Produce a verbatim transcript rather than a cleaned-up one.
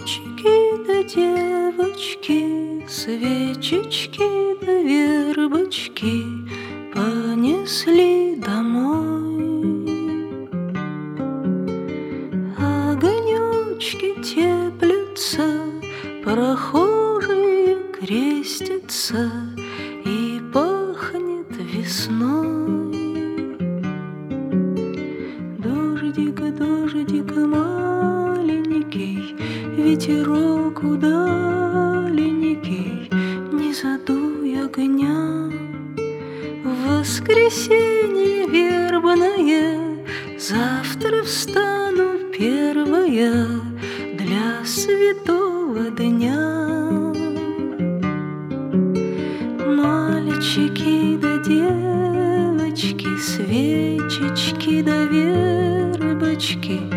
Мальчики да девочки, свечечки да вербочки понесли домой. Огонечки теплятся, прохожие крестятся, и пахнет весной. Дождик, дождик маленький, ветерок удаленький, не задуй огня. В воскресенье вербное завтра встану первая для святого дня. Мальчики да девочки, свечечки да вербочки